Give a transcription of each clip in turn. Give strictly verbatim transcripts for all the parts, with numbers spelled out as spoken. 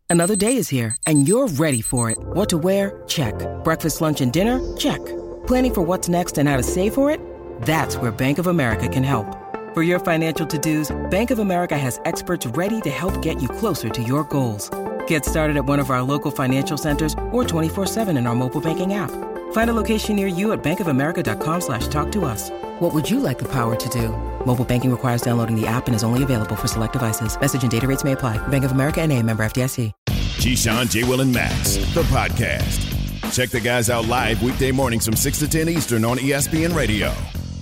Another day is here, and you're ready for it. What to wear? Check. Breakfast, lunch, and dinner? Check. Planning for what's next and how to save for it? That's where Bank of America can help. For your financial to-dos, Bank of America has experts ready to help get you closer to your goals. Get started at one of our local financial centers or twenty-four seven in our mobile banking app. Find a location near you at bankofamerica.com slash talk to us. What would you like the power to do? Mobile banking requires downloading the app and is only available for select devices. Message and data rates may apply. Bank of America N A, member F D I C. Keyshawn, J. Will, and Max, the podcast. Check the guys out live weekday mornings from six to ten Eastern on E S P N Radio.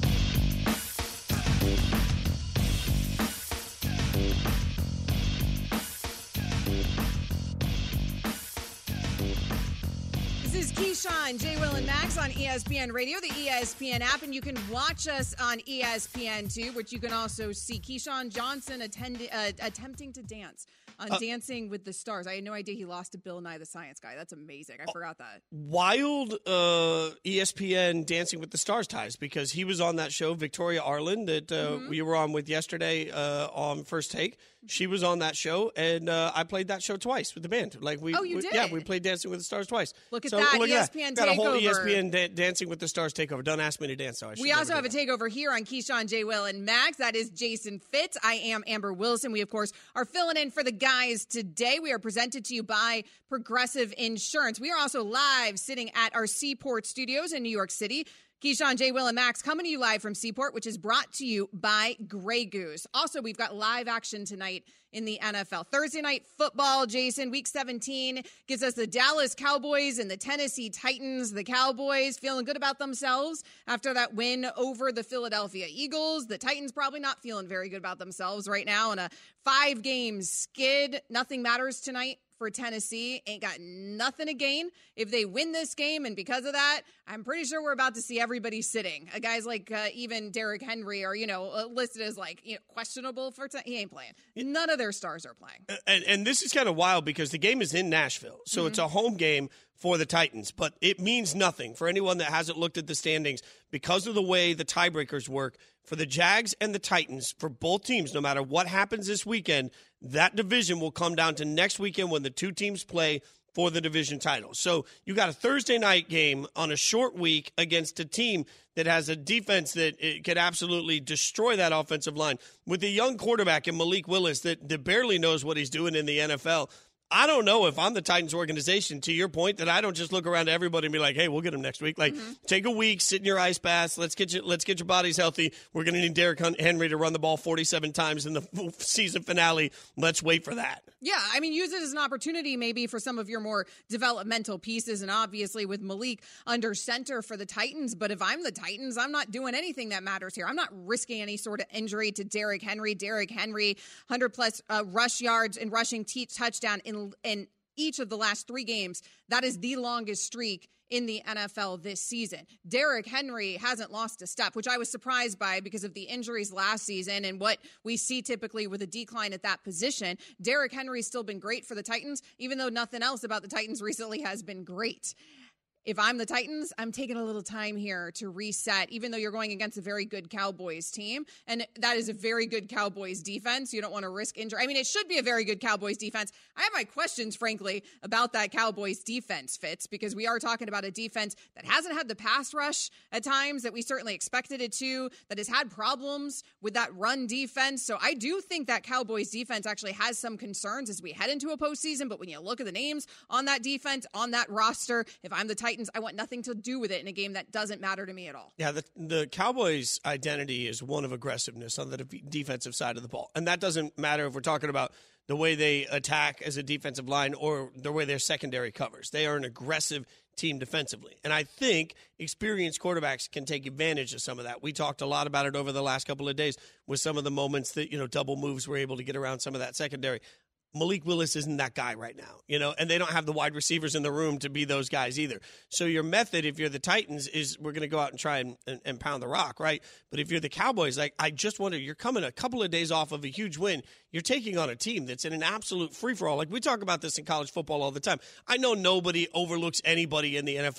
Keyshawn, J. Will, and Max on E S P N Radio, the E S P N app, and you can watch us on E S P N two, which you can also see Keyshawn Johnson attend, uh, attempting to dance on uh, Dancing with the Stars. I had no idea he lost to Bill Nye the Science Guy. That's amazing. I forgot that. Wild uh, E S P N Dancing with the Stars ties, because he was on that show, Victoria Arlen, that uh, mm-hmm. we were on with yesterday uh, on First Take. She was on that show, and uh, I played that show twice with the band. Like we, oh, you we, did? Yeah, we played Dancing with the Stars twice. Look at so, that, look E S P N at that. Got a whole takeover. E S P N da- Dancing with the Stars takeover. Don't ask me to dance, though. I we also have a takeover here on Keyshawn, J. Will, and Max. That is Jason Fitz. I am Amber Wilson. We, of course, are filling in for the guys today. We are presented to you by Progressive Insurance. We are also live sitting at our Seaport studios in New York City. Keyshawn, J. Will, and Max coming to you live from Seaport, which is brought to you by Grey Goose. Also, we've got live action tonight in the N F L. Thursday night football, Jason, week seventeen gives us the Dallas Cowboys and the Tennessee Titans. The Cowboys feeling good about themselves after that win over the Philadelphia Eagles. The Titans probably not feeling very good about themselves right now in a five-game skid. Nothing matters tonight for Tennessee. Ain't got nothing to gain if they win this game, and because of that, I'm pretty sure we're about to see everybody sitting. Uh, guys like uh, even Derrick Henry are, you know, uh, listed as like you know, questionable for t- he ain't playing. None of their stars are playing. And, and this is kind of wild because the game is in Nashville, so mm-hmm. it's a home game for the Titans, but it means nothing for anyone that hasn't looked at the standings because of the way the tiebreakers work. For the Jags and the Titans, for both teams, no matter what happens this weekend, that division will come down to next weekend when the two teams play for the division title. So you got a Thursday night game on a short week against a team that has a defense that it could absolutely destroy that offensive line. With a young quarterback in Malik Willis that, that barely knows what he's doing in the N F L, I don't know if I'm the Titans organization, to your point, that I don't just look around to everybody and be like, hey, we'll get them next week. Like, mm-hmm. take a week, sit in your ice baths. Let's get you, let's get your bodies healthy. We're going to need Derrick Henry to run the ball forty-seven times in the season finale. Let's wait for that. Yeah, I mean, use it as an opportunity maybe for some of your more developmental pieces, and obviously with Malik under center for the Titans. But if I'm the Titans, I'm not doing anything that matters here. I'm not risking any sort of injury to Derrick Henry. Derrick Henry, one hundred plus uh, rush yards and rushing t- touchdown in in each of the last three games. That is the longest streak in the N F L this season. Derrick Henry hasn't lost a step, which I was surprised by because of the injuries last season and what we see typically with a decline at that position. Derrick Henry's still been great for the Titans, even though nothing else about the Titans recently has been great. If I'm the Titans, I'm taking a little time here to reset, even though you're going against a very good Cowboys team. And that is a very good Cowboys defense. You don't want to risk injury. I mean, it should be a very good Cowboys defense. I have my questions, frankly, about that Cowboys defense, Fitz, because we are talking about a defense that hasn't had the pass rush at times that we certainly expected it to, that has had problems with that run defense. So I do think that Cowboys defense actually has some concerns as we head into a postseason. But when you look at the names on that defense, on that roster, if I'm the Titans, I want nothing to do with it in a game that doesn't matter to me at all. Yeah, the, the Cowboys' identity is one of aggressiveness on the de- defensive side of the ball. And that doesn't matter if we're talking about the way they attack as a defensive line or the way their secondary covers. They are an aggressive team defensively. And I think experienced quarterbacks can take advantage of some of that. We talked a lot about it over the last couple of days with some of the moments that, you know, double moves were able to get around some of that secondary. Malik Willis isn't that guy right now, you know, and they don't have the wide receivers in the room to be those guys either. So your method, if you're the Titans, is we're going to go out and try and, and, and pound the rock, right? But if you're the Cowboys, like I just wonder, you're coming a couple of days off of a huge win. You're taking on a team that's in an absolute free-for-all. Like we talk about this in college football all the time. I know nobody overlooks anybody in the N F L.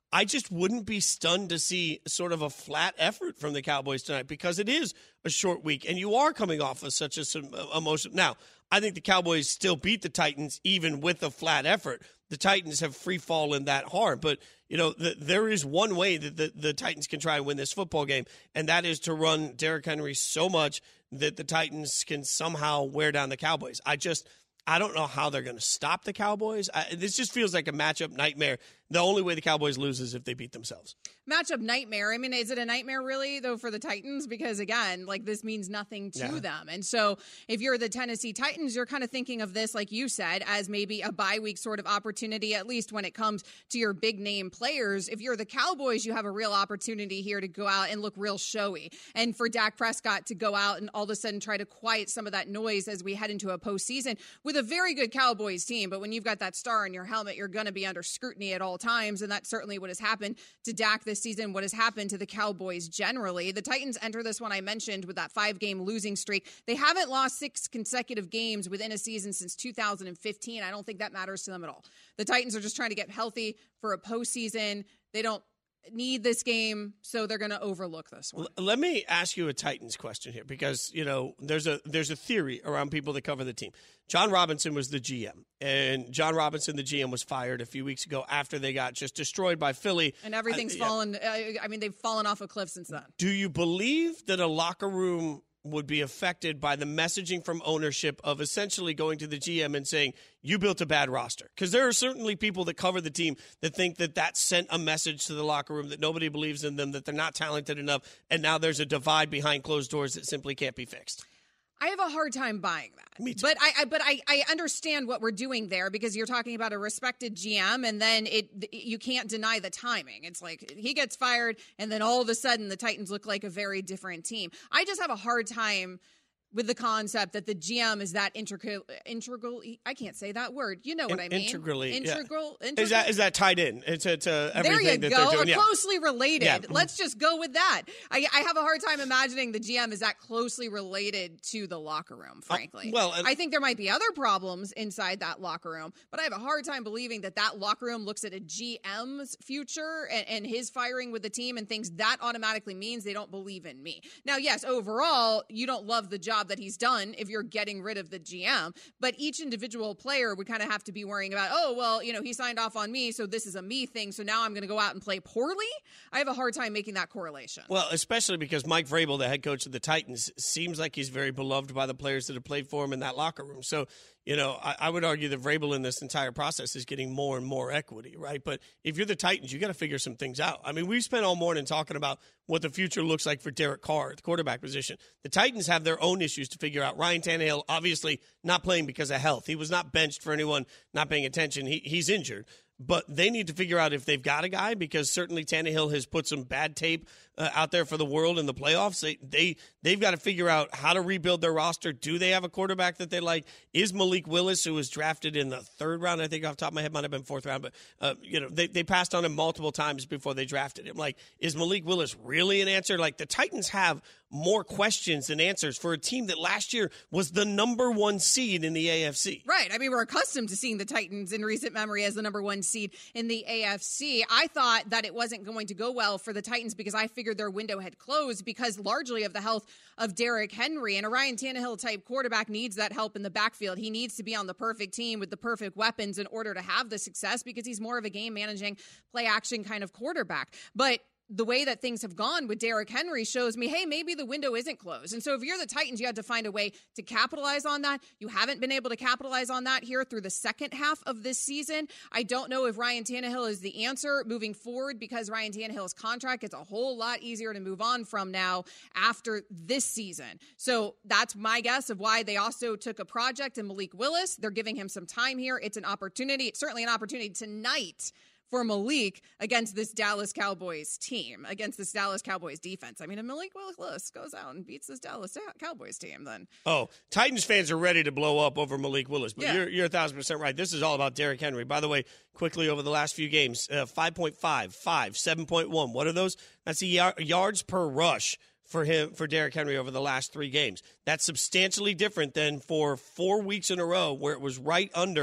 I just wouldn't be stunned to see sort of a flat effort from the Cowboys tonight because it is a short week and you are coming off of such a some emotion. Now, I think the Cowboys still beat the Titans even with a flat effort. The Titans have free fallen that hard, but you know the, there is one way that the, the Titans can try and win this football game, and that is to run Derrick Henry so much that the Titans can somehow wear down the Cowboys. I just I don't know how they're going to stop the Cowboys. I, this just feels like a matchup nightmare. The only way the Cowboys lose is if they beat themselves. Matchup nightmare. I mean, is it a nightmare really, though, for the Titans? Because, again, like this means nothing to yeah. them. And so if you're the Tennessee Titans, you're kind of thinking of this, like you said, as maybe a bye week sort of opportunity, at least when it comes to your big name players. If you're the Cowboys, you have a real opportunity here to go out and look real showy. And for Dak Prescott to go out and all of a sudden try to quiet some of that noise as we head into a postseason with a very good Cowboys team. But when you've got that star in your helmet, you're going to be under scrutiny at all times. And that's certainly what has happened to Dak this season, what has happened to the Cowboys generally. The Titans enter this one I mentioned with that five-game losing streak. They haven't lost six consecutive games within a season since two thousand fifteen. I don't think that matters to them at all. The Titans are just trying to get healthy for a postseason. They don't need this game, so they're going to overlook this one. Let me ask you a Titans question here because, you know, there's a there's a theory around people that cover the team. John Robinson was the G M, and John Robinson, the G M, was fired a few weeks ago after they got just destroyed by Philly. And everything's uh, fallen. Uh, I mean, they've fallen off a cliff since then. Do you believe that a locker room would be affected by the messaging from ownership of essentially going to the G M and saying, you built a bad roster? Because there are certainly people that cover the team that think that that sent a message to the locker room that nobody believes in them, that they're not talented enough, and now there's a divide behind closed doors that simply can't be fixed. I have a hard time buying that. Me too. But I, I but I, I understand what we're doing there because you're talking about a respected G M, and then it you can't deny the timing. It's like he gets fired, and then all of a sudden the Titans look like a very different team. I just have a hard time with the concept that the G M is that integral, integral. I can't say that word. You know what in, I mean? Integrally, integral, yeah. integral. Is that is that tied in? It's to, to everything there you that go. they're doing. Or yeah. closely related. Yeah. Let's just go with that. I, I have a hard time imagining the G M is that closely related to the locker room. Frankly, uh, well, and- I think there might be other problems inside that locker room, but I have a hard time believing that that locker room looks at a G M's future and, and his firing with the team and thinks that automatically means they don't believe in me. Now, yes, overall, you don't love the job that he's done if you're getting rid of the G M, but each individual player would kind of have to be worrying about, oh, well, you know, he signed off on me, so this is a me thing, so now I'm going to go out and play poorly. I have a hard time making that correlation. Well, especially because Mike Vrabel, the head coach of the Titans, seems like he's very beloved by the players that have played for him in that locker room. So, you know, I, I would argue that Vrabel in this entire process is getting more and more equity, right? But if you're the Titans, you got to figure some things out. I mean, we've spent all morning talking about what the future looks like for Derek Carr, the quarterback position. The Titans have their own issues to figure out. Ryan Tannehill, obviously not playing because of health. He was not benched for anyone not paying attention. He, he's injured. But they need to figure out if they've got a guy, because certainly Tannehill has put some bad tape uh, out there for the world in the playoffs. They, they, they've got to figure out how to rebuild their roster. Do they have a quarterback that they like? Is Malik Willis, who was drafted in the third round, I think off the top of my head, might have been fourth round, but uh, you know they, they passed on him multiple times before they drafted him. Like, is Malik Willis really an answer? Like, the Titans have more questions than answers for a team that last year was the number one seed in the A F C. Right. I mean, we're accustomed to seeing the Titans in recent memory as the number one seed in the A F C. I thought that it wasn't going to go well for the Titans because I figured their window had closed because largely of the health of Derrick Henry. And a Ryan Tannehill type quarterback needs that help in the backfield. He needs to be on the perfect team with the perfect weapons in order to have the success because he's more of a game managing, play action kind of quarterback. But the way that things have gone with Derrick Henry shows me, hey, maybe the window isn't closed. And so if you're the Titans, you had to find a way to capitalize on that. You haven't been able to capitalize on that here through the second half of this season. I don't know if Ryan Tannehill is the answer moving forward because Ryan Tannehill's contract gets a whole lot easier to move on from now after this season. So that's my guess of why they also took a project in Malik Willis. They're giving him some time here. It's an opportunity. It's certainly an opportunity tonight for Malik against this Dallas Cowboys team, against this Dallas Cowboys defense. I mean, if Malik Willis goes out and beats this Dallas Cowboys team, then... Oh, Titans fans are ready to blow up over Malik Willis, but yeah. you're, you're one thousand percent right. This is all about Derrick Henry. By the way, quickly over the last few games, uh, five point five, five, seven point one. What are those? That's the y- yards per rush for him, for Derrick Henry over the last three games. That's substantially different than for four weeks in a row where it was right under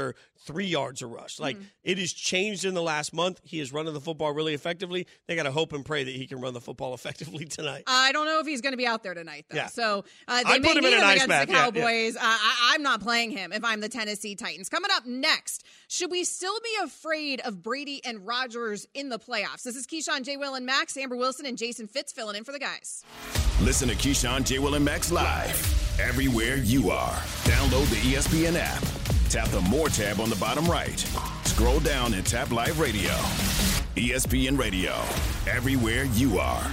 three yards a rush. Like, Mm-hmm. it has changed in the last month. He is running the football really effectively. They got to hope and pray that he can run the football effectively tonight. I don't know if he's going to be out there tonight, though. Yeah. So uh, they I'd may put him need in an him ice against bath. the Yeah, Cowboys. Uh, I, I'm not playing him if I'm the Tennessee Titans. Coming up next, should we still be afraid of Brady and Rodgers in the playoffs? This is Keyshawn, J. Will, and Max, Amber Wilson, and Jason Fitz filling in for the guys. Listen to Keyshawn, J. Will, and Max live everywhere you are. Download the E S P N app. Tap the More tab on the bottom right. Scroll down and tap Live Radio. E S P N Radio. Everywhere you are.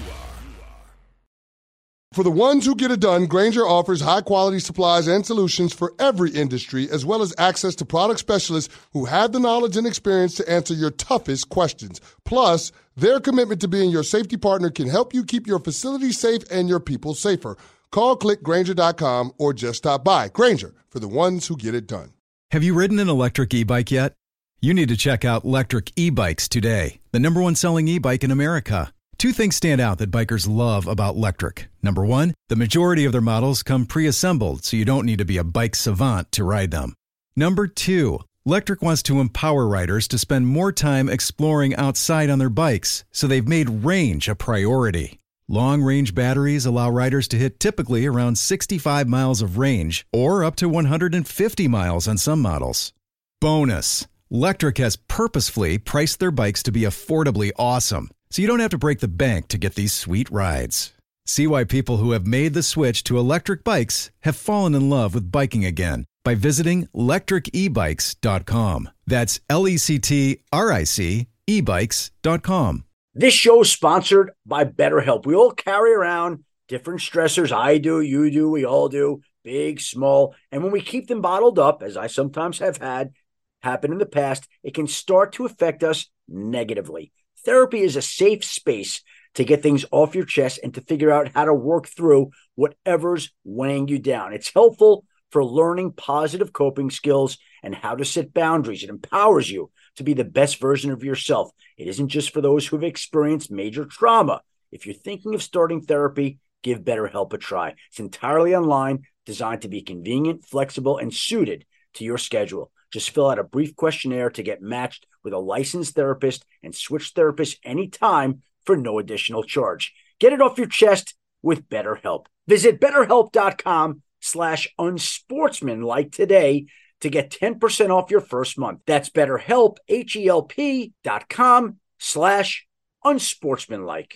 For the ones who get it done, Grainger offers high-quality supplies and solutions for every industry, as well as access to product specialists who have the knowledge and experience to answer your toughest questions. Plus, their commitment to being your safety partner can help you keep your facility safe and your people safer. Call, click Grainger dot com, or just stop by. Grainger, for the ones who get it done. Have you ridden an electric e-bike yet? You need to check out Lectric E-Bikes today, the number one selling e-bike in America. Two things stand out that bikers love about Lectric. Number one, the majority of their models come pre-assembled, so you don't need to be a bike savant to ride them. Number two, Lectric wants to empower riders to spend more time exploring outside on their bikes, so they've made range a priority. Long-range batteries allow riders to hit typically around sixty-five miles of range, or up to one hundred fifty miles on some models. Bonus, Lectric has purposefully priced their bikes to be affordably awesome, so you don't have to break the bank to get these sweet rides. See why people who have made the switch to electric bikes have fallen in love with biking again by visiting lectric e bikes dot com. That's L E C T R I C e bikes dot com. This show is sponsored by BetterHelp. We all carry around different stressors. I do, you do, we all do, big, small. And when we keep them bottled up, as I sometimes have had happen in the past, it can start to affect us negatively. Therapy is a safe space to get things off your chest and to figure out how to work through whatever's weighing you down. It's helpful for learning positive coping skills and how to set boundaries. It empowers you to be the best version of yourself. It isn't just for those who have experienced major trauma. If you're thinking of starting therapy, give BetterHelp a try. It's entirely online, designed to be convenient, flexible, and suited to your schedule. Just fill out a brief questionnaire to get matched with a licensed therapist and switch therapists anytime for no additional charge. Get it off your chest with BetterHelp. Visit BetterHelp.com slash unsportsmanlike today to get ten percent off your first month. That's BetterHelp, H-E-L-P dot com slash unsportsmanlike.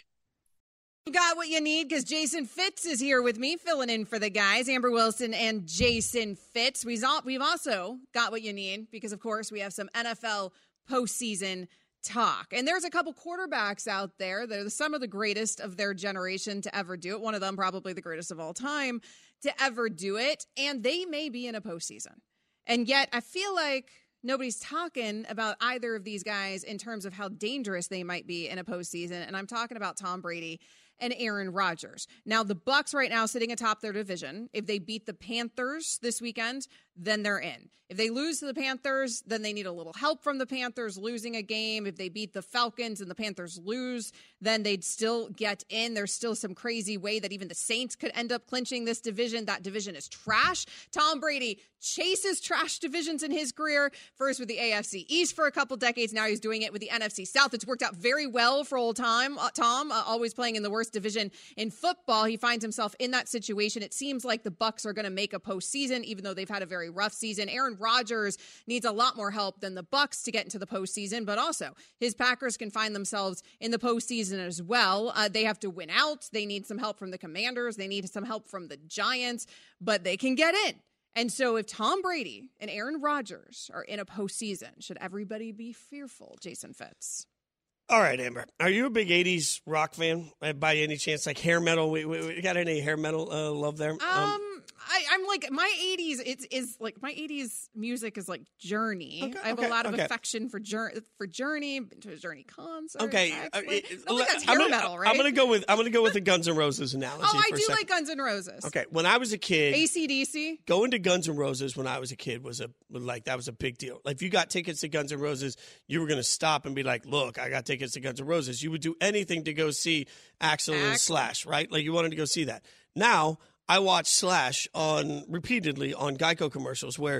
You got what you need because Jason Fitz is here with me, filling in for the guys, Amber Wilson and Jason Fitz. We've also got what you need because, of course, we have some N F L postseason talk. And there's a couple quarterbacks out there. They're some of the greatest of their generation to ever do it. One of them probably the greatest of all time to ever do it. And they may be in a postseason. And yet I feel like nobody's talking about either of these guys in terms of how dangerous they might be in a postseason. And I'm talking about Tom Brady and Aaron Rodgers. Now, the Bucs right now sitting atop their division. If they beat the Panthers this weekend, then they're in. If they lose to the Panthers, then they need a little help from the Panthers losing a game. If they beat the Falcons and the Panthers lose, then they'd still get in. There's still some crazy way that even the Saints could end up clinching this division. That division is trash. Tom Brady chases trash divisions in his career. First with the A F C East for a couple decades. Now he's doing it with the N F C South. It's worked out very well for old time. Uh, Tom, uh, always playing in the worst division in football. He finds himself in that situation. It seems like the Bucs are going to make a postseason, even though they've had a very rough season. Aaron Rodgers needs a lot more help than the Bucs to get into the postseason, but also his Packers can find themselves in the postseason as well. Uh, they have to win out. They need some help from the Commanders. They need some help from the Giants, but they can get in. And so if Tom Brady and Aaron Rodgers are in a postseason, should everybody be fearful, Jason Fitz? All right, Amber. Are you a big eighties rock fan uh, by any chance? Like hair metal? We, we, we got any hair metal uh, love there? Um, um I, I'm like, my eighties, it's is like, my eighties music is like Journey. Okay, I have okay, a lot of okay. affection for Journey, for Journey, been to a Journey concert. Okay, actually. uh, it, I don't think that's I'm hair gonna, metal, right? I'm gonna go with I'm gonna go with the Guns N' Roses analogy. Oh, I for do a second. like Guns N' Roses. Okay, when I was a kid, A C D C. going to Guns N' Roses when I was a kid was a like that was a big deal. Like if you got tickets to Guns N' Roses, you were gonna stop and be like, "Look, I got tickets to Guns N' Roses." You would do anything to go see Axl and Axl. Slash, right? Like you wanted to go see that. Now I watch Slash on repeatedly on Geico commercials where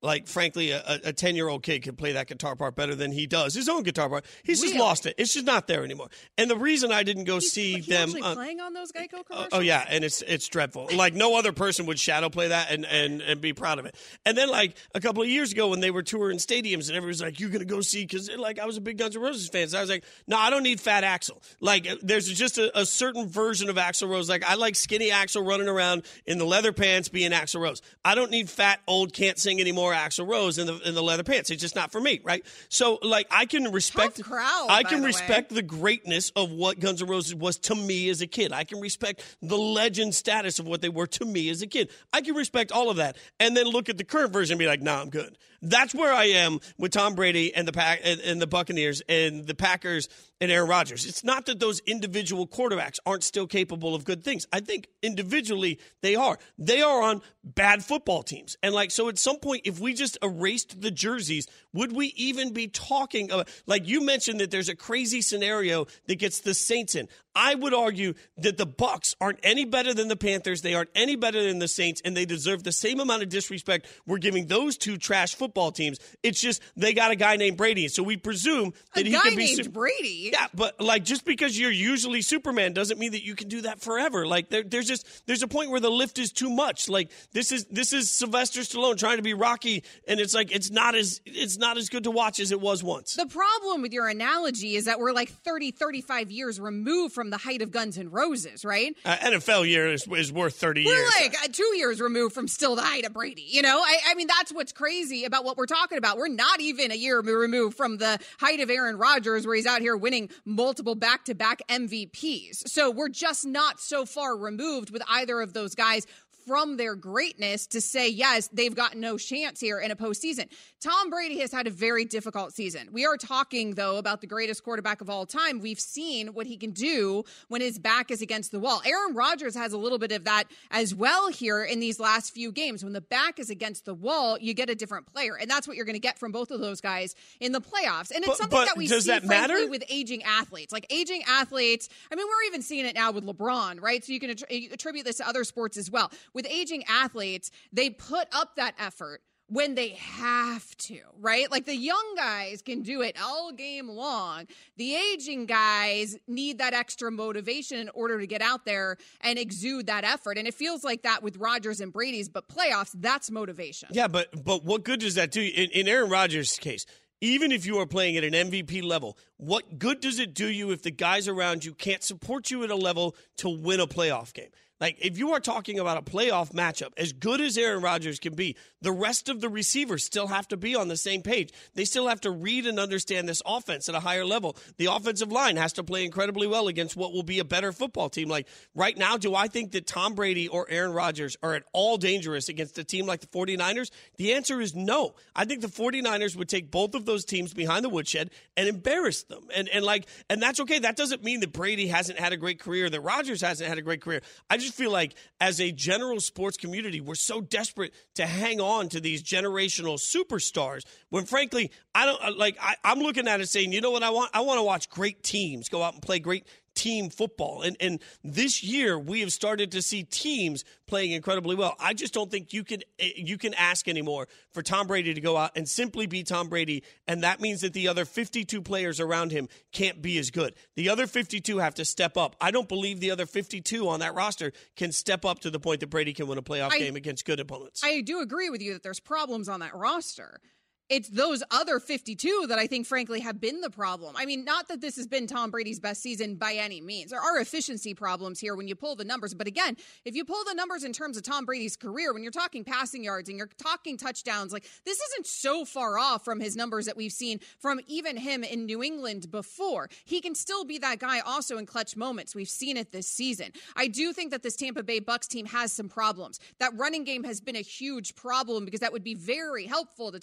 like, frankly, a ten-year-old kid can play that guitar part better than he does his own guitar part. He's really? just lost it. It's just not there anymore. And the reason I didn't go He's, see he's them actually uh, playing on those Geico commercials. Oh yeah, and it's it's dreadful. Like no other person would shadow play that and, and, and be proud of it. And then like a couple of years ago when they were touring stadiums and everyone's like, "You're gonna go see?" Because like I was a big Guns N' Roses fan, so I was like, "No, I don't need Fat Axl." Like there's just a, a certain version of Axl Rose. Like I like skinny Axl running around in the leather pants, being Axl Rose. I don't need fat old can't sing anymore Axl Rose in the in the leather pants. It's just not for me, right? So like I can respect Tough crowd, I by can the respect way. the greatness of what Guns N' Roses was to me as a kid. I can respect the legend status of what they were to me as a kid. I can respect all of that, and then look at the current version and be like, "Nah, I'm good." That's where I am with Tom Brady and the pack and, and the Buccaneers and the Packers and Aaron Rodgers. It's not that those individual quarterbacks aren't still capable of good things. I think individually they are. They are on bad football teams, and like so, at some point, if we just erased the jerseys, would we even be talking about? Like you mentioned that there's a crazy scenario that gets the Saints in. I would argue that the Bucs aren't any better than the Panthers. They aren't any better than the Saints, and they deserve the same amount of disrespect we're giving those two trash football teams. It's just they got a guy named Brady, so we presume that a he guy can be named su- Brady. Yeah, but like just because you're usually Superman doesn't mean that you can do that forever. Like there, there's just there's a point where the lift is too much. Like this is this is Sylvester Stallone trying to be Rocky, and it's like it's not as it's not as good to watch as it was once. The problem with your analogy is that we're like thirty, thirty-five years removed from the height of Guns N' Roses, right? Uh, N F L year is, is worth thirty We're years. like uh, two years removed from still the height of Brady. You know, I, I mean, that's what's crazy about what we're talking about. We're not even a year removed from the height of Aaron Rodgers, where he's out here winning multiple back-to-back M V Ps. So we're just not so far removed with either of those guys from their greatness to say, yes, they've got no chance here in a postseason. Tom Brady has had a very difficult season. We are talking, though, about the greatest quarterback of all time. We've seen what he can do when his back is against the wall. Aaron Rodgers has a little bit of that as well here in these last few games. When the back is against the wall, you get a different player. And that's what you're going to get from both of those guys in the playoffs. And it's But- something but that we does see, that frankly, matter? with aging athletes. Like aging athletes, I mean, we're even seeing it now with LeBron, right? So you can attri- attribute this to other sports as well. With aging athletes, they put up that effort when they have to, right? Like the young guys can do it all game long. The aging guys need that extra motivation in order to get out there and exude that effort. And it feels like that with Rodgers and Brady's, but playoffs, that's motivation. Yeah, but but what good does that do? In, in Aaron Rodgers' case, even if you are playing at an M V P level, what good does it do you if the guys around you can't support you at a level to win a playoff game? Like, if you are talking about a playoff matchup, as good as Aaron Rodgers can be, the rest of the receivers still have to be on the same page. They still have to read and understand this offense at a higher level. The offensive line has to play incredibly well against what will be a better football team. Like, right now, do I think that Tom Brady or Aaron Rodgers are at all dangerous against a team like the 49ers? The answer is no. I think the 49ers would take both of those teams behind the woodshed and embarrass them. And, and like, and that's okay. That doesn't mean that Brady hasn't had a great career, that Rodgers hasn't had a great career. I just feel like as a general sports community, we're so desperate to hang on to these generational superstars when, frankly, I don't like. I, I'm looking at it saying, you know what I want? I want to watch great teams go out and play great team football. And and this year we have started to see teams playing incredibly well. I just don't think you can you can ask anymore for Tom Brady to go out and simply be Tom Brady, and that means that the other fifty-two players around him can't be as good. The other fifty-two have to step up. I don't believe the other fifty-two on that roster can step up to the point that Brady can win a playoff I, game against good opponents. I do agree with you that there's problems on that roster. It's those other fifty-two that I think, frankly, have been the problem. I mean, not that this has been Tom Brady's best season by any means. There are efficiency problems here when you pull the numbers. But again, if you pull the numbers in terms of Tom Brady's career, when you're talking passing yards and you're talking touchdowns, like this isn't so far off from his numbers that we've seen from even him in New England before. He can still be that guy also in clutch moments. We've seen it this season. I do think that this Tampa Bay Bucs team has some problems. That running game has been a huge problem because that would be very helpful to Tom to have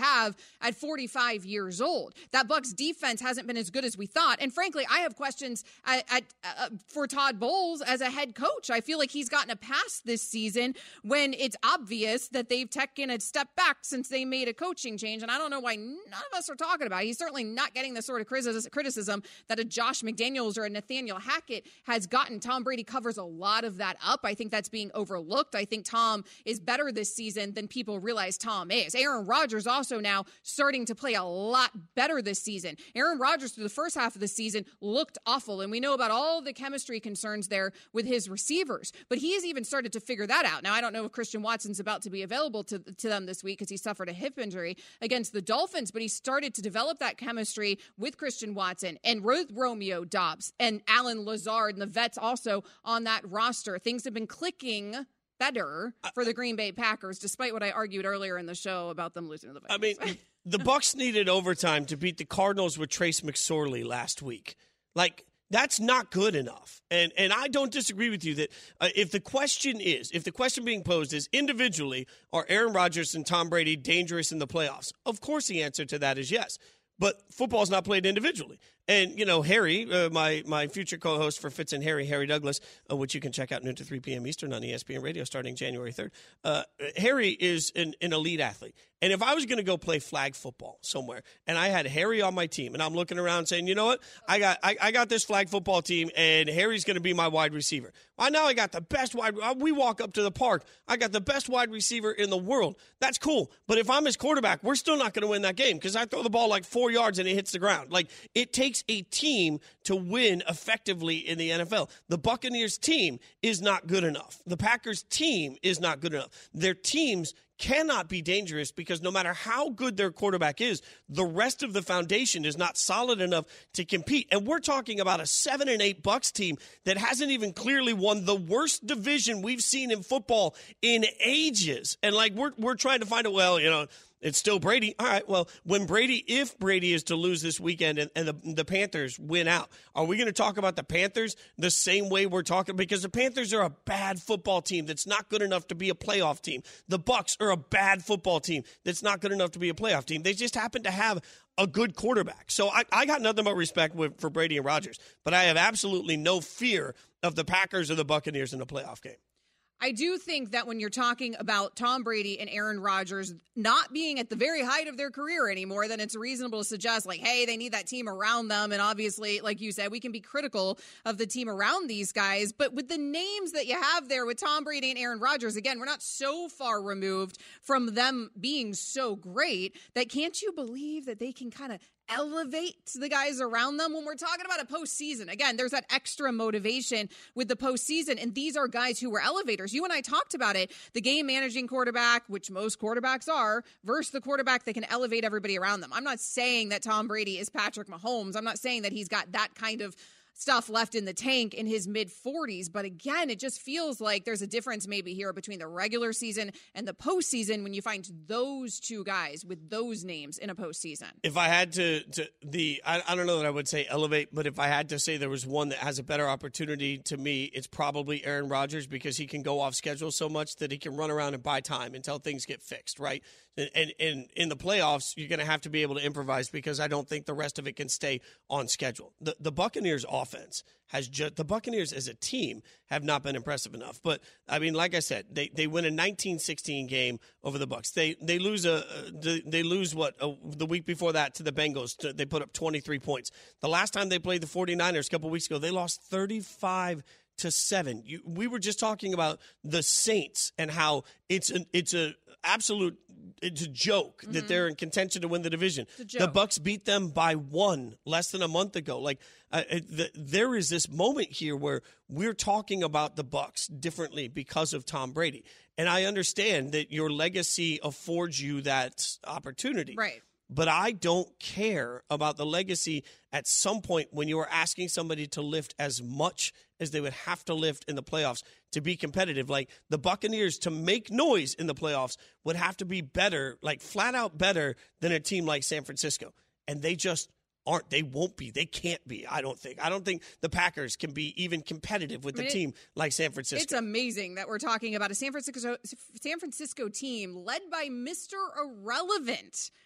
have at forty-five years old. That Bucs defense hasn't been as good as we thought. And frankly, I have questions at, at, uh, for Todd Bowles as a head coach. I feel like he's gotten a pass this season when it's obvious that they've taken a step back since they made a coaching change. And I don't know why none of us are talking about it. He's certainly not getting the sort of criticism that a Josh McDaniels or a Nathaniel Hackett has gotten. Tom Brady covers a lot of that up. I think that's being overlooked. I think Tom is better this season than people realize Tom is. Aaron Rodgers also now starting to play a lot better this season. Aaron Rodgers through the first half of the season looked awful, and we know about all the chemistry concerns there with his receivers, but he has even started to figure that out. Now, I don't know if Christian Watson's about to be available to, to them this week because he suffered a hip injury against the Dolphins, but he started to develop that chemistry with Christian Watson and with Romeo Doubs and Alan Lazard and the vets also on that roster. Things have been clicking better for the Green Bay Packers, despite what I argued earlier in the show about them losing to the Vikings. I mean, the Bucs needed overtime to beat the Cardinals with Trace McSorley last week. Like, that's not good enough. And and I don't disagree with you that uh, if the question is, if the question being posed is individually, are Aaron Rodgers and Tom Brady dangerous in the playoffs? Of course the answer to that is yes. But football is not played individually. And, you know, Harry, uh, my my future co-host for Fitz and Harry, Harry Douglas, uh, which you can check out noon to three p.m. Eastern on E S P N Radio starting January third. Uh, Harry is an, an elite athlete. And if I was going to go play flag football somewhere and I had Harry on my team and I'm looking around saying, you know what, I got I, I got this flag football team and Harry's going to be my wide receiver. Well, now I got the best wide – we walk up to the park. I got the best wide receiver in the world. That's cool. But if I'm his quarterback, we're still not going to win that game because I throw the ball like four yards and it hits the ground. Like, it takes a team to win effectively in the N F L. The Buccaneers team is not good enough. The Packers team is not good enough. Their teams cannot be dangerous because no matter how good their quarterback is, the rest of the foundation is not solid enough to compete. And we're talking about a seven and eight Bucs team that hasn't even clearly won the worst division we've seen in football in ages. And like we're we're trying to find a well, you know, it's still Brady. All right, well, when Brady, if Brady is to lose this weekend and, and the, the Panthers win out, are we going to talk about the Panthers the same way we're talking? Because the Panthers are a bad football team that's not good enough to be a playoff team. The Bucs are a bad football team that's not good enough to be a playoff team. They just happen to have a good quarterback. So I, I got nothing but respect with, for Brady and Rodgers, but I have absolutely no fear of the Packers or the Buccaneers in the playoff game. I do think that when you're talking about Tom Brady and Aaron Rodgers not being at the very height of their career anymore, then it's reasonable to suggest, like, hey, they need that team around them. And obviously, like you said, we can be critical of the team around these guys. But with the names that you have there with Tom Brady and Aaron Rodgers, again, we're not so far removed from them being so great that can't you believe that they can kind of elevate the guys around them when we're talking about a postseason? Again, there's that extra motivation with the postseason, and these are guys who were elevators. You and I talked about it, the game managing quarterback, which most quarterbacks are, versus the quarterback that can elevate everybody around them. I'm not saying that Tom Brady is Patrick Mahomes. I'm not saying that he's got that kind of stuff left in the tank in his mid forties. But again, it just feels like there's a difference maybe here between the regular season and the postseason when you find those two guys with those names in a postseason. If I had to, to the, I, I don't know that I would say elevate, but if I had to say there was one that has a better opportunity to me, it's probably Aaron Rodgers because he can go off schedule so much that he can run around and buy time until things get fixed, right? And, and, and in the playoffs, you're going to have to be able to improvise because I don't think the rest of it can stay on schedule. The, the Buccaneers offense has just, the Buccaneers as a team have not been impressive enough. But I mean, like I said, they, they win a nineteen sixteen game over the Bucs. They they lose a they lose what a, the week before that to the Bengals. To, they put up twenty-three points. The last time they played the 49ers a couple weeks ago, they lost thirty-five to seven. You, we were just talking about the Saints and how it's an it's a absolute it's a joke mm-hmm. that they're in contention to win the division. The Bucs beat them by one less than a month ago. Like uh, the, there is this moment here where we're talking about the Bucs differently because of Tom Brady, and I understand that your legacy affords you that opportunity. Right. But I don't care about the legacy at some point when you are asking somebody to lift as much as they would have to lift in the playoffs to be competitive. Like the Buccaneers, to make noise in the playoffs, would have to be better, like flat out better than a team like San Francisco. And they just aren't. They won't be. They can't be, I don't think. I don't think the Packers can be even competitive with I mean, a team like San Francisco. It's amazing that we're talking about a San Francisco San Francisco team led by Mister Irrelevant.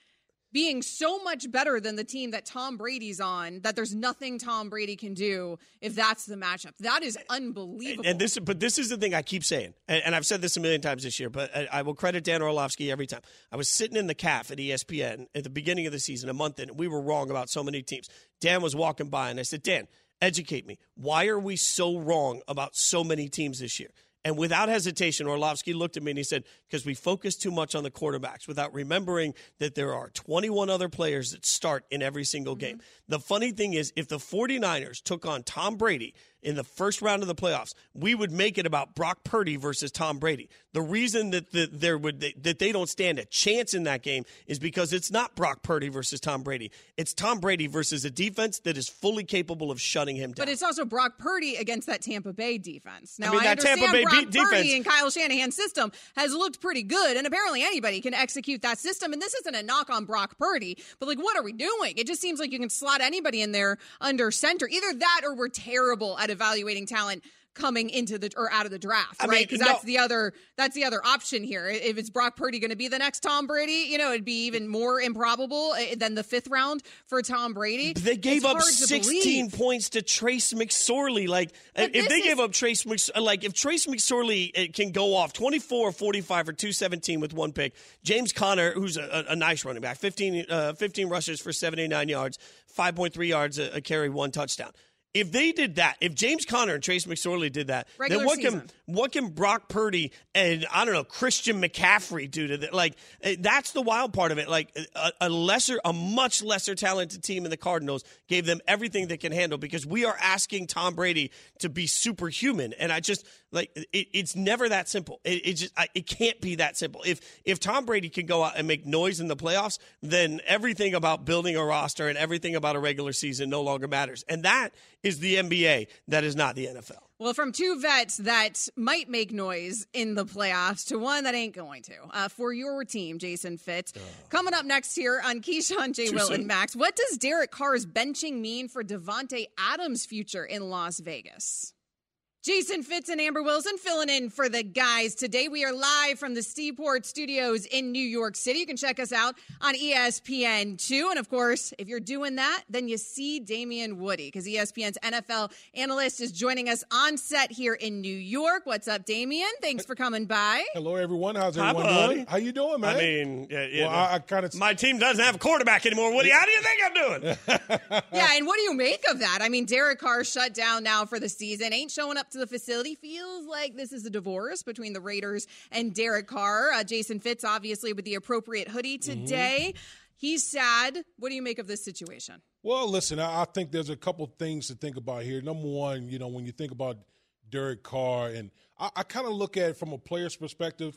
being so much better than the team that Tom Brady's on that there's nothing Tom Brady can do if that's the matchup. That is unbelievable. And this, but this is the thing I keep saying, and, and I've said this a million times this year, but I, I will credit Dan Orlovsky every time. I was sitting in the C A F at E S P N at the beginning of the season, a month in, and we were wrong about so many teams. Dan was walking by, and I said, Dan, educate me. Why are we so wrong about so many teams this year? And without hesitation, Orlovsky looked at me and he said, because we focus too much on the quarterbacks without remembering that there are twenty-one other players that start in every single game. Mm-hmm. The funny thing is, if the 49ers took on Tom Brady in the first round of the playoffs, we would make it about Brock Purdy versus Tom Brady. The reason that the, there would that they don't stand a chance in that game is because it's not Brock Purdy versus Tom Brady. It's Tom Brady versus a defense that is fully capable of shutting him down. But it's also Brock Purdy against that Tampa Bay defense. Now, I mean, I that understand Tampa Bay Brock be- defense, Purdy and Kyle Shanahan's system has looked pretty good, and apparently anybody can execute that system. And this isn't a knock on Brock Purdy, but, like, what are we doing? It just seems like you can slot anybody in there under center. Either that or we're terrible at evaluating talent coming into the or out of the draft, I right? Because mean, that's no. the other that's the other option here. If it's Brock Purdy going to be the next Tom Brady, you know, it'd be even more improbable than the fifth round for Tom Brady. They gave it's up sixteen points to Trace McSorley. Like, but if they is, gave up Trace McSorley, like if Trace McSorley can go off twenty-four, forty-five, or two seventeen with one pick, James Conner, who's a, a nice running back, fifteen, uh, fifteen rushes for seventy-nine yards, five point three yards a, a carry, one touchdown. If they did that, if James Conner and Trace McSorley did that, Regular then what season. can what can Brock Purdy and, I don't know, Christian McCaffrey do to that? Like, that's the wild part of it. Like, a, a lesser, a much lesser talented team in the Cardinals gave them everything they can handle because we are asking Tom Brady to be superhuman. And I just, like, it, it's never that simple. It, it just, I, it can't be that simple. If if Tom Brady can go out and make noise in the playoffs, then everything about building a roster and everything about a regular season no longer matters. And that is the N B A. That is not the N F L. Well, from two vets that might make noise in the playoffs to one that ain't going to. Uh, for your team, Jason Fitz. Uh, Coming up next here on Keyshawn, J. Will, and Max, what does Derek Carr's benching mean for Devontae Adams' future in Las Vegas? Jason Fitz and Amber Wilson filling in for the guys. Today we are live from the Steeport Studios in New York City. You can check us out on E S P N two. And, of course, if you're doing that, then you see Damien Woody because E S P N's N F L analyst is joining us on set here in New York. What's up, Damien? Thanks for coming by. Hello, everyone. How's Hi, everyone buddy. doing? How you doing, man? I mean, yeah, yeah, well, I, I kind of my team doesn't have a quarterback anymore, Woody. How do you think I'm doing? Yeah, and what do you make of that? I mean, Derek Carr shut down now for the season, ain't showing up to the facility. Feels like this is a divorce between the Raiders and Derek Carr. Uh, Jason Fitz, obviously, with the appropriate hoodie today. Mm-hmm. He's sad. What do you make of this situation? Well, listen, I, I think there's a couple things to think about here. Number one, you know, when you think about Derek Carr, and I, I kind of look at it from a player's perspective.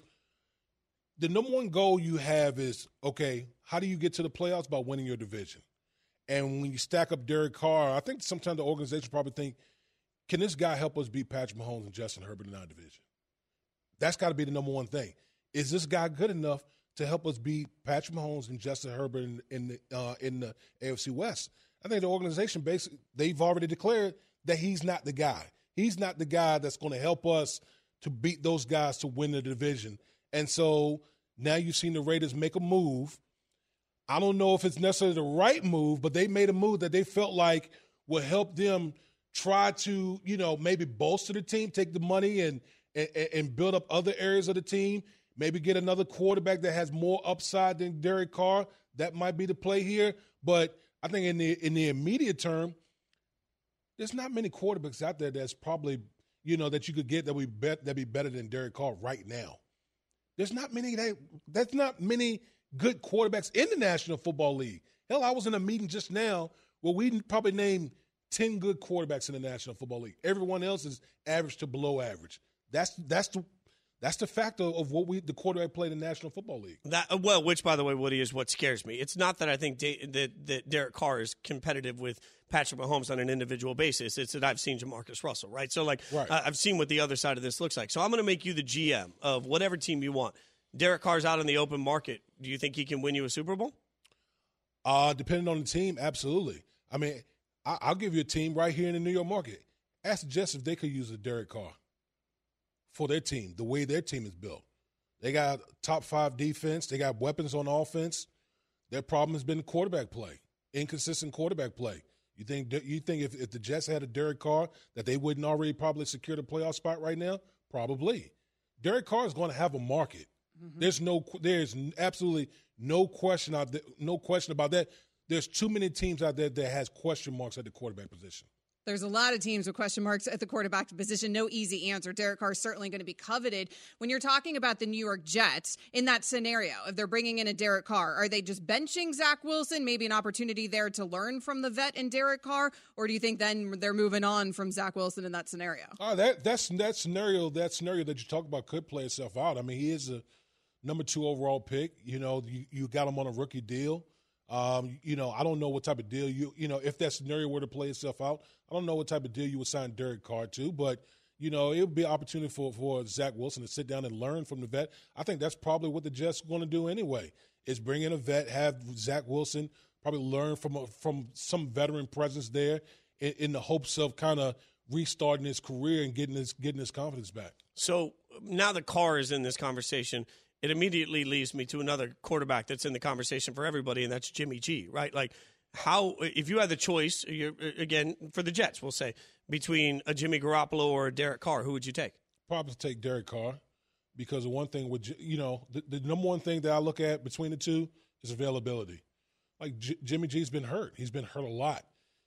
The number one goal you have is, okay, how do you get to the playoffs? By winning your division. And when you stack up Derek Carr, I think sometimes the organization probably think, can this guy help us beat Patrick Mahomes and Justin Herbert in our division? That's got to be the number one thing. Is this guy good enough to help us beat Patrick Mahomes and Justin Herbert in, in, the, uh, in the A F C West? I think the organization, basically, they've already declared that he's not the guy. He's not the guy that's going to help us to beat those guys to win the division. And so now you've seen the Raiders make a move. I don't know if it's necessarily the right move, but they made a move that they felt like would help them try to, you know, maybe bolster the team, take the money and, and and build up other areas of the team, maybe get another quarterback that has more upside than Derek Carr. That might be the play here. But I think in the in the immediate term, there's not many quarterbacks out there that's probably, you know, that you could get that we bet that be better than Derek Carr right now. There's not many that that's not many good quarterbacks in the National Football League. Hell, I was in a meeting just now where we probably named ten good quarterbacks in the National Football League. Everyone else is average to below average. That's that's the that's the factor of what we the quarterback played in the National Football League. That well, which by the way, Woody, is what scares me. It's not that I think da- that that Derek Carr is competitive with Patrick Mahomes on an individual basis. It's that I've seen Jamarcus Russell, right? So like right. uh, I've seen what the other side of this looks like. So I'm going to make you the G M of whatever team you want. Derek Carr's out in the open market. Do you think he can win you a Super Bowl? Uh, depending on the team, absolutely. I mean, I- I'll give you a team right here in the New York market. Ask Jets if they could use a Derek Carr for their team, the way their team is built. They got top five defense. They got weapons on offense. Their problem has been quarterback play, inconsistent quarterback play. You think you think if, if the Jets had a Derek Carr that they wouldn't already probably secure the playoff spot right now? Probably. Derek Carr is going to have a market. Mm-hmm. There's no, there's absolutely no question out there, no question about that. There's too many teams out there that has question marks at the quarterback position. There's a lot of teams with question marks at the quarterback position. No easy answer. Derek Carr is certainly going to be coveted. When you're talking about the New York Jets, in that scenario, if they're bringing in a Derek Carr, are they just benching Zach Wilson? Maybe an opportunity there to learn from the vet in Derek Carr? Or do you think then they're moving on from Zach Wilson in that scenario? Uh, that that's that scenario. That scenario that you talk about could play itself out. I mean, he is a number two overall pick. You know, you, you got him on a rookie deal. Um, you know, I don't know what type of deal you, you know, if that scenario were to play itself out, I don't know what type of deal you would sign Derek Carr to, but, you know, it would be an opportunity for, for Zach Wilson to sit down and learn from the vet. I think that's probably what the Jets are going to do anyway, is bring in a vet, have Zach Wilson probably learn from a, from some veteran presence there in, in the hopes of kind of restarting his career and getting his, getting his confidence back. So now that Carr is in this conversation, it immediately leads me to another quarterback that's in the conversation for everybody, and that's Jimmy G, right? Like, how, if you had the choice, you're, again, for the Jets, we'll say, between a Jimmy Garoppolo or a Derek Carr, who would you take? Probably take Derek Carr, because the one thing with, you know, the, the number one thing that I look at between the two is availability. Like, J- Jimmy G's been hurt. He's been hurt a lot.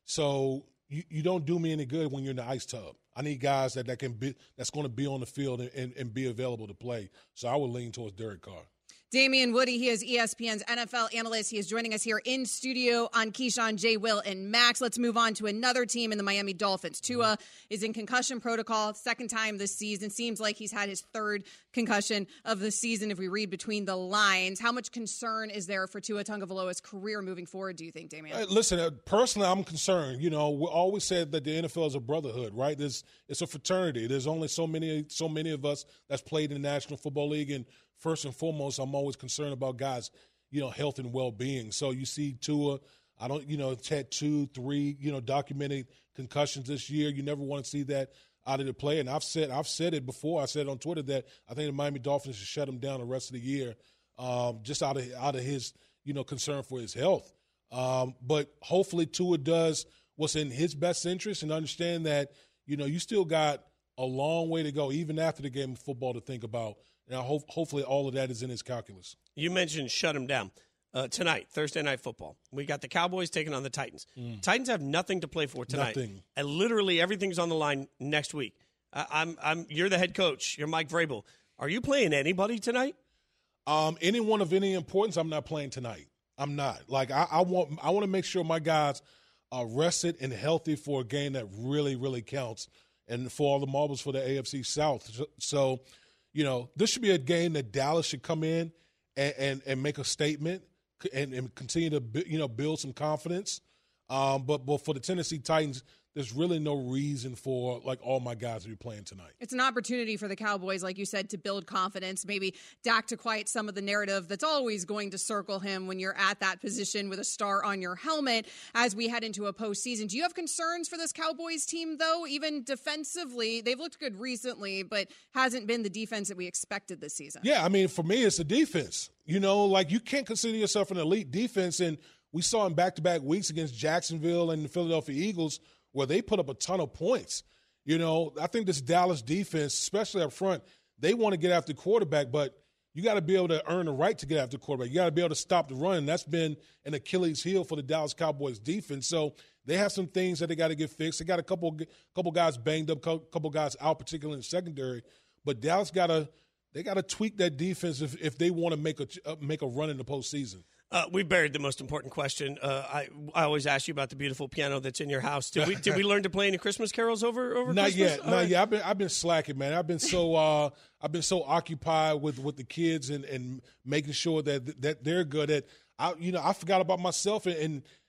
So you, you don't do me any good when you're in the ice tub. I need guys that, that can be that's going to be on the field and, and, and be available to play. So I would lean towards Derek Carr. Damian Woody, he is E S P N's N F L analyst. He is joining us here in studio on Keyshawn, J. Will, and Max. Let's move on to another team in the Miami Dolphins. Tua is in concussion protocol, second time this season. Seems like he's had his third concussion of the season if we read between the lines. How much concern is there for Tua Tagovailoa's career moving forward, do you think, Damian? Uh, listen, uh, personally, I'm concerned. You know, we always said that the N F L is a brotherhood, right? There's, it's a fraternity. There's only so many, so many of us that's played in the National Football League, and first and foremost, I'm always concerned about guys, you know, health and well-being. So you see Tua, I don't, you know, had two, three, you know, documented concussions this year. You never want to see that out of the play. And I've said, I've said it before. I said on Twitter that I think the Miami Dolphins should shut him down the rest of the year, um, just out of out of his, you know, concern for his health. Um, but hopefully Tua does what's in his best interest and understand that, you know, you still got a long way to go, even after the game of football, to think about. And I hope, hopefully all of that is in his calculus. You mentioned shut him down. Uh, tonight, Thursday Night Football, we got the Cowboys taking on the Titans. Mm. Titans have nothing to play for tonight. Nothing. And literally everything's on the line next week. I, I'm, I'm, you're the head coach. You're Mike Vrabel. Are you playing anybody tonight? Um, anyone of any importance, I'm not playing tonight. I'm not. Like, I, I want I want to make sure my guys are rested and healthy for a game that really, really counts, and for all the marbles for the A F C South. So, so you know, this should be a game that Dallas should come in and, and, and make a statement and, and continue to, you know, build some confidence. Um, but, but for the Tennessee Titans, there's really no reason for, like, all my guys to be playing tonight. It's an opportunity for the Cowboys, like you said, to build confidence, maybe Dak to quiet some of the narrative that's always going to circle him when you're at that position with a star on your helmet as we head into a postseason. Do you have concerns for this Cowboys team, though? Even defensively, they've looked good recently, but hasn't been the defense that we expected this season. Yeah, I mean, for me, it's the defense. You know, like, you can't consider yourself an elite defense, and we saw in back-to-back weeks against Jacksonville and the Philadelphia Eagles where they put up a ton of points. You know, I think this Dallas defense, especially up front, they want to get after the quarterback, but you got to be able to earn the right to get after the quarterback. You got to be able to stop the run. And that's been an Achilles heel for the Dallas Cowboys defense. So they have some things that they got to get fixed. They got a couple couple guys banged up, a couple guys out, particularly in the secondary. But Dallas got to they got to tweak that defense if, if they want to make a uh, make a run in the postseason. Uh, we buried the most important question. Uh, I I always ask you about the beautiful piano that's in your house. Did we did we learn to play any Christmas carols over over not Christmas? yet, All not right. yet. I've been I've been slacking, man. I've been so uh, I've been so occupied with, with the kids and, and making sure that that they're good. At I you know I forgot about myself and, and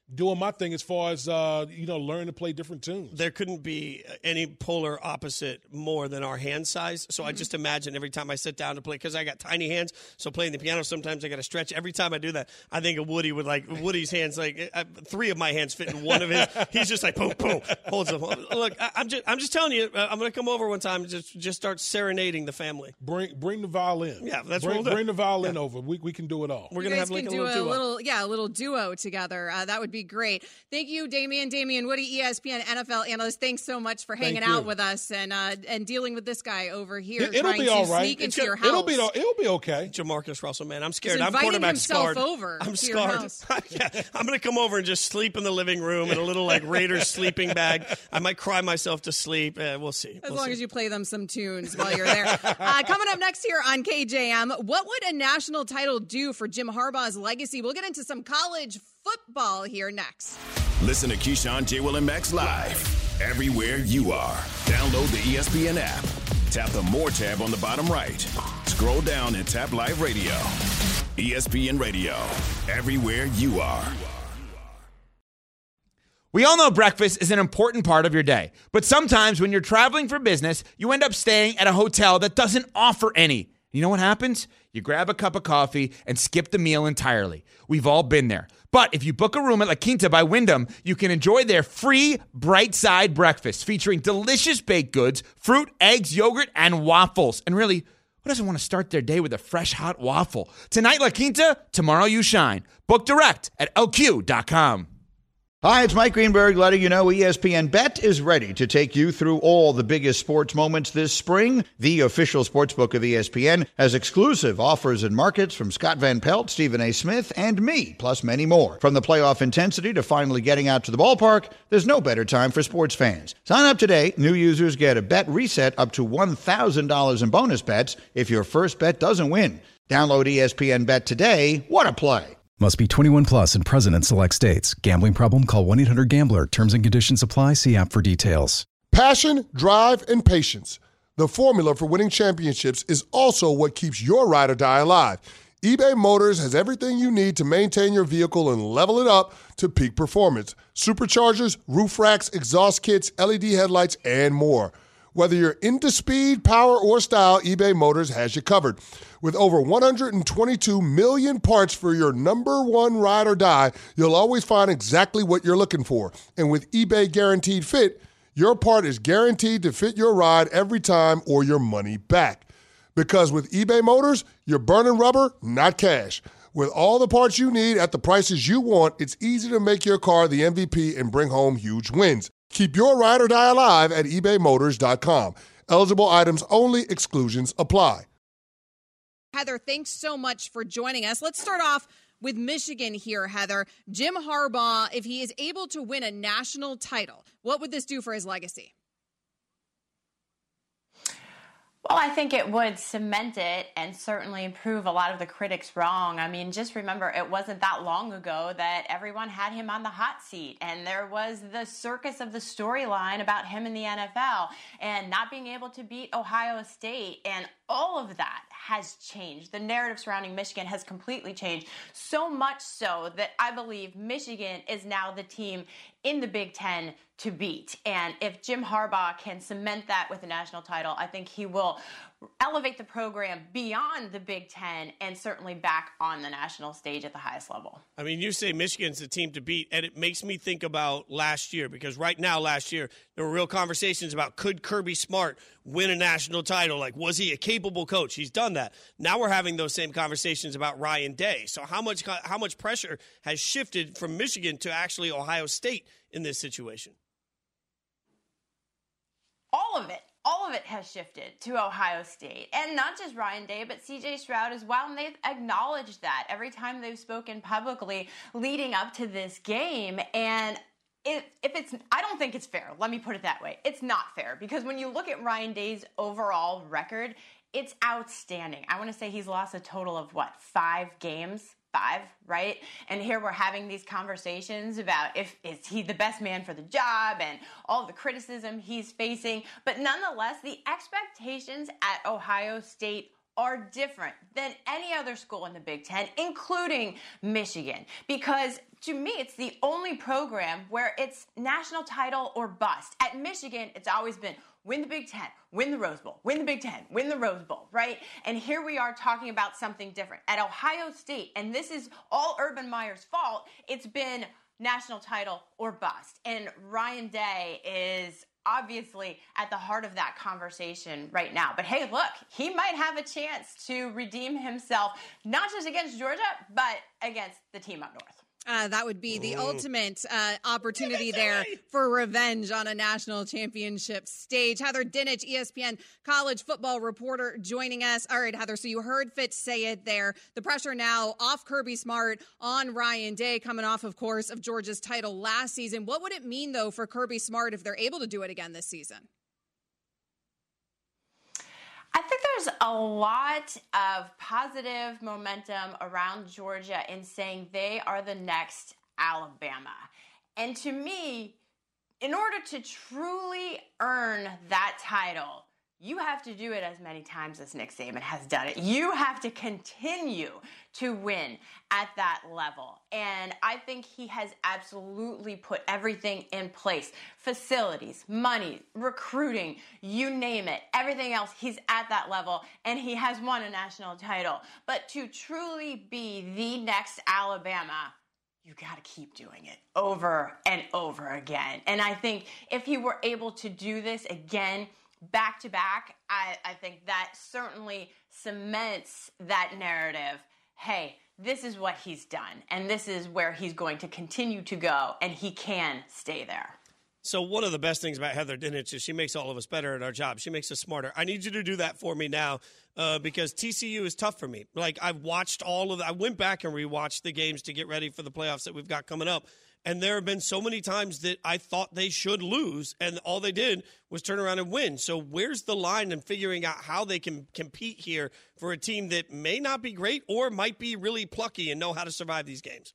doing my thing as far as, uh, you know, learning to play different tunes. There couldn't be any polar opposite more than our hand size. So mm-hmm. I just imagine every time I sit down to play, because I got tiny hands, so playing the piano, sometimes I got to stretch. Every time I do that, I think of Woody with, like, Woody's hands, like, I, three of my hands fit in one of his. He's just like, boom, boom, holds them. Look, I, I'm just I'm just telling you, I'm going to come over one time and just, just start serenading the family. Bring bring the violin. Yeah, that's bring, what we'll do. Bring the violin yeah. over. We we can do it all. We're going to have like a do little a duo. little, yeah, a little duo together. Uh, that would be great. Thank you, Damian. Damian Woody, E S P N N F L analyst. Thanks so much for hanging Thank out you. with us and uh, and dealing with this guy over here It, it'll trying be to all right. sneak into It's, your house. it'll be it'll be okay. Jamarcus Russell, man, I'm scared. He's I'm quarterback himself scarred. Over I'm to scarred. Your house. yeah, I'm going to come over and just sleep in the living room in a little like Raiders sleeping bag. I might cry myself to sleep. Uh, we'll see. As we'll long see. as you play them some tunes while you're there. Uh, coming up next here on K J M, what would a national title do for Jim Harbaugh's legacy? We'll get into some college football here next. Listen to Keyshawn, J. Will, and Max live everywhere you are. Download the E S P N app. Tap the More tab on the bottom right. Scroll down and tap Live Radio. E S P N Radio, everywhere you are. We all know breakfast is an important part of your day, but sometimes when you're traveling for business, you end up staying at a hotel that doesn't offer any. You know what happens? You grab a cup of coffee and skip the meal entirely. We've all been there. But if you book a room at La Quinta by Wyndham, you can enjoy their free Bright Side breakfast featuring delicious baked goods, fruit, eggs, yogurt, and waffles. And really, who doesn't want to start their day with a fresh hot waffle? Tonight, La Quinta, tomorrow you shine. Book direct at L Q dot com. Hi, it's Mike Greenberg letting you know E S P N Bet is ready to take you through all the biggest sports moments this spring. The official sportsbook of E S P N has exclusive offers and markets from Scott Van Pelt, Stephen A. Smith, and me, plus many more. From the playoff intensity to finally getting out to the ballpark, there's no better time for sports fans. Sign up today. New users get a bet reset up to one thousand dollars in bonus bets if your first bet doesn't win. Download E S P N Bet today. What a play. Must be twenty-one plus and present in select states. Gambling problem? Call one eight hundred gambler. Terms and conditions apply. See app for details. Passion, drive, and patience. The formula for winning championships is also what keeps your ride or die alive. eBay Motors has everything you need to maintain your vehicle and level it up to peak performance. Superchargers, roof racks, exhaust kits, L E D headlights, and more. Whether you're into speed, power, or style, eBay Motors has you covered. With over one hundred twenty-two million parts for your number one ride or die, you'll always find exactly what you're looking for. And with eBay Guaranteed Fit, your part is guaranteed to fit your ride every time or your money back. Because with eBay Motors, you're burning rubber, not cash. With all the parts you need at the prices you want, it's easy to make your car the M V P and bring home huge wins. Keep your ride or die alive at ebay motors dot com. Eligible items only. Exclusions apply. Heather, thanks so much for joining us. Let's start off with Michigan here, Heather. Jim Harbaugh, if he is able to win a national title, what would this do for his legacy? Well, I think it would cement it and certainly prove a lot of the critics wrong. I mean, just remember, it wasn't that long ago that everyone had him on the hot seat, and there was the circus of the storyline about him in the N F L and not being able to beat Ohio State, and all of that has changed. The narrative surrounding Michigan has completely changed, so much so that I believe Michigan is now the team in the Big Ten to beat. And if Jim Harbaugh can cement that with a national title, I think he will elevate the program beyond the Big Ten and certainly back on the national stage at the highest level. I mean, you say Michigan's the team to beat, and it makes me think about last year, because right now, last year, there were real conversations about could Kirby Smart win a national title? Like, was he a capable coach? He's done that. Now we're having those same conversations about Ryan Day. So how much how much pressure has shifted from Michigan to actually Ohio State in this situation? All of it. All of it has shifted to Ohio State. And not just Ryan Day, but C J Stroud as well. And they've acknowledged that every time they've spoken publicly leading up to this game. And if, if it's, I don't think it's fair. Let me put it that way. It's not fair, because when you look at Ryan Day's overall record, it's outstanding. I want to say he's lost a total of, what, five games? Five, right? And here we're having these conversations about if is he the best man for the job and all the criticism he's facing. But nonetheless, the expectations at Ohio State are different than any other school in the Big Ten, including Michigan, because to me, it's the only program where it's national title or bust. At Michigan, it's always been win the Big Ten, win the Rose Bowl, win the Big Ten, win the Rose Bowl, right? And here we are talking about something different. At Ohio State, and this is all Urban Meyer's fault, it's been national title or bust. And Ryan Day is obviously at the heart of that conversation right now. But hey, look, he might have a chance to redeem himself, not just against Georgia, but against the team up north. Uh, that would be the Ooh. ultimate uh, opportunity there for revenge on a national championship stage. Heather Dinich, E S P N college football reporter, joining us. All right, Heather, so you heard Fitz say it there. The pressure now off Kirby Smart, on Ryan Day, coming off, of course, of Georgia's title last season. What would it mean, though, for Kirby Smart if they're able to do it again this season? I think there's a lot of positive momentum around Georgia in saying they are the next Alabama. And to me, in order to truly earn that title, you have to do it as many times as Nick Saban has done it. You have to continue to win at that level. And I think he has absolutely put everything in place. Facilities, money, recruiting, you name it. Everything else, he's at that level, and he has won a national title. But to truly be the next Alabama, you got to keep doing it over and over again. And I think if he were able to do this again, back to back, I, I think that certainly cements that narrative. Hey, this is what he's done, and this is where he's going to continue to go, and he can stay there. So one of the best things about Heather Dinich is she makes all of us better at our job. She makes us smarter. I need you to do that for me now uh, because T C U is tough for me. Like, I've watched all of the, I went back and rewatched the games to get ready for the playoffs that we've got coming up. And there have been so many times that I thought they should lose, and all they did was turn around and win. So where's the line in figuring out how they can compete here for a team that may not be great or might be really plucky and know how to survive these games?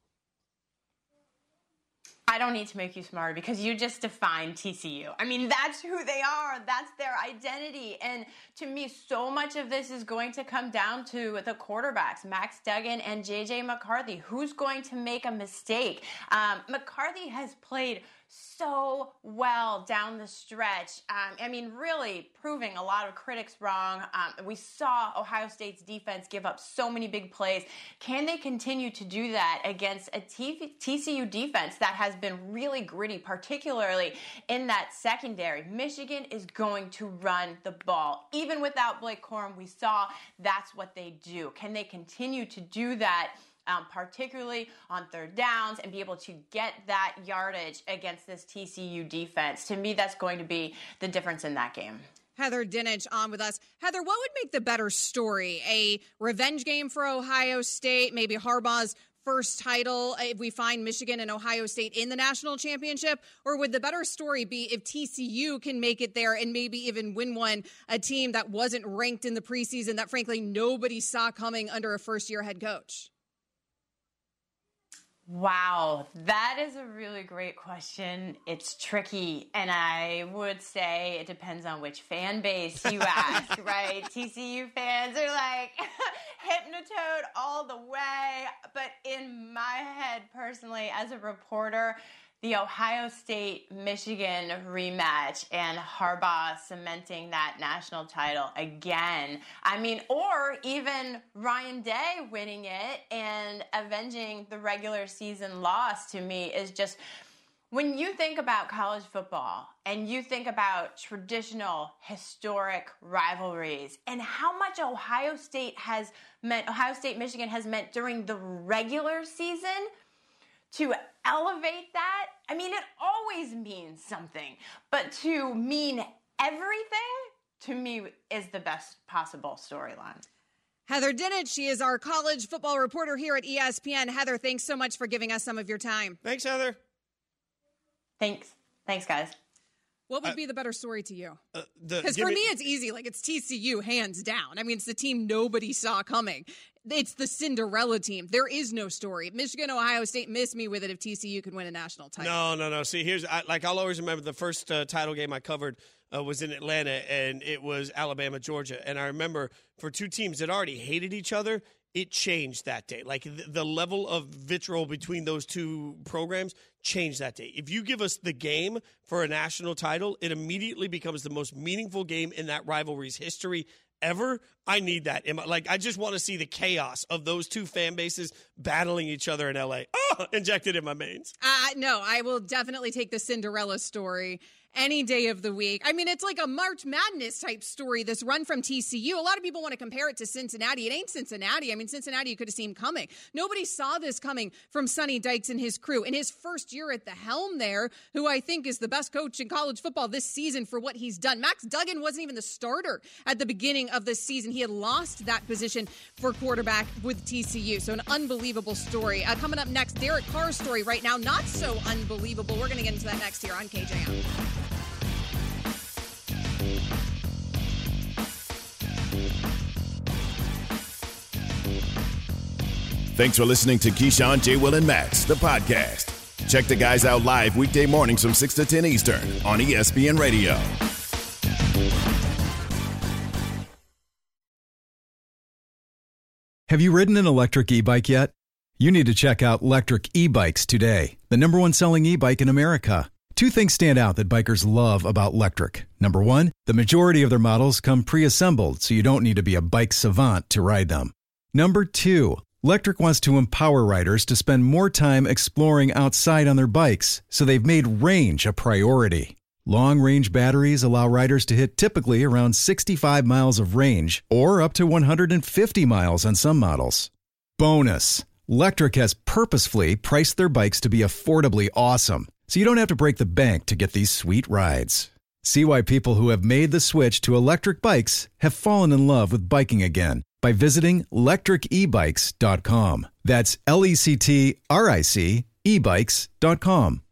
I don't need to make you smarter because you just defined T C U. I mean, that's who they are. That's their identity. And to me, so much of this is going to come down to the quarterbacks, Max Duggan and J J McCarthy. Who's going to make a mistake? Um, McCarthy has played so well down the stretch. Um, I mean, really proving a lot of critics wrong. Um, we saw Ohio State's defense give up so many big plays. Can they continue to do that against a T C U defense that has been really gritty, particularly in that secondary? Michigan is going to run the ball. Even without Blake Corum, we saw that's what they do. Can they continue to do that? Um, particularly on third downs, and be able to get that yardage against this T C U defense. To me, that's going to be the difference in that game. Heather Dinich on with us. Heather, what would make the better story? A revenge game for Ohio State, maybe Harbaugh's first title if we find Michigan and Ohio State in the national championship? Or would the better story be if T C U can make it there and maybe even win one, a team that wasn't ranked in the preseason that frankly nobody saw coming under a first-year head coach? Wow, that is a really great question. It's tricky, and I would say it depends on which fan base you ask, right? T C U fans are like hypnotoad all the way, but in my head, personally, as a reporter, the Ohio State-Michigan rematch and Harbaugh cementing that national title again. I mean, or even Ryan Day winning it and avenging the regular season loss, to me is just, when you think about college football and you think about traditional historic rivalries and how much Ohio State has meant, Ohio State-Michigan has meant during the regular season, to elevate that, I mean, it always means something. But to mean everything, to me, is the best possible storyline. Heather Dinich, she is our college football reporter here at E S P N. Heather, thanks so much for giving us some of your time. Thanks, Heather. Thanks. Thanks, guys. What would be the better story to you? Because uh, for me, me, it's easy. Like, it's T C U, hands down. I mean, it's the team nobody saw coming. It's the Cinderella team. There is no story. Michigan, Ohio State, miss me with it if T C U could win a national title. No, no, no. See, here's I, like I'll always remember the first uh, title game I covered uh, was in Atlanta, and it was Alabama, Georgia. And I remember for two teams that already hated each other, it changed that day. Like the, the level of vitriol between those two programs changed that day. If you give us the game for a national title, it immediately becomes the most meaningful game in that rivalry's history ever. I need that. Like, I just want to see the chaos of those two fan bases battling each other in L A. Oh, injected in my veins. Uh, no, I will definitely take the Cinderella story any day of the week. I mean, it's like a March Madness type story, this run from T C U. A lot of people want to compare it to Cincinnati. It ain't Cincinnati. I mean, Cincinnati, you could have seen coming. Nobody saw this coming from Sonny Dykes and his crew. In his first year at the helm there, who I think is the best coach in college football this season for what he's done. Max Duggan wasn't even the starter at the beginning of this season. He had lost that position for quarterback with T C U. So an unbelievable story. Uh, coming up next, Derek Carr's story right now, not so unbelievable. We're going to get into that next here on K J M. Thanks for listening to Keyshawn, J. Will, and Max, the podcast. Check the guys out live weekday mornings from six to ten Eastern on E S P N Radio. Have you ridden an electric e-bike yet? You need to check out Lectric E-Bikes today, the number one selling e-bike in America. Two things stand out that bikers love about Lectric. Number one, the majority of their models come pre-assembled, so you don't need to be a bike savant to ride them. Number two, Lectric wants to empower riders to spend more time exploring outside on their bikes, so they've made range a priority. Long-range batteries allow riders to hit typically around sixty-five miles of range, or up to one hundred fifty miles on some models. Bonus, Lectric has purposefully priced their bikes to be affordably awesome, so you don't have to break the bank to get these sweet rides. See why people who have made the switch to electric bikes have fallen in love with biking again by visiting lectric e bikes dot com. That's L E C T R I C e bikes dot com.